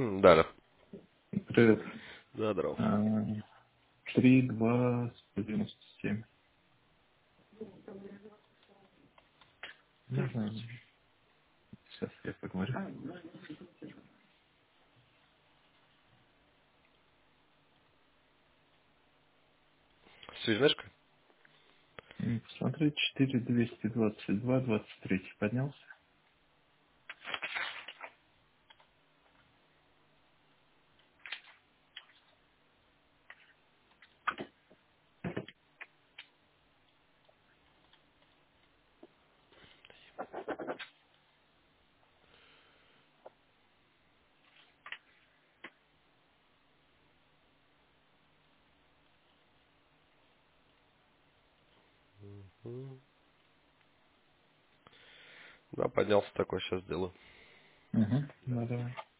Да, да. Привет. Да, здорово. 3, 2, 197. Можно? Сейчас я поговорю. Связняшка? Посмотри, 4, 222, 23. Поднялся? Да, поднялся такой, сейчас сделаю. Угу. Ну, давай.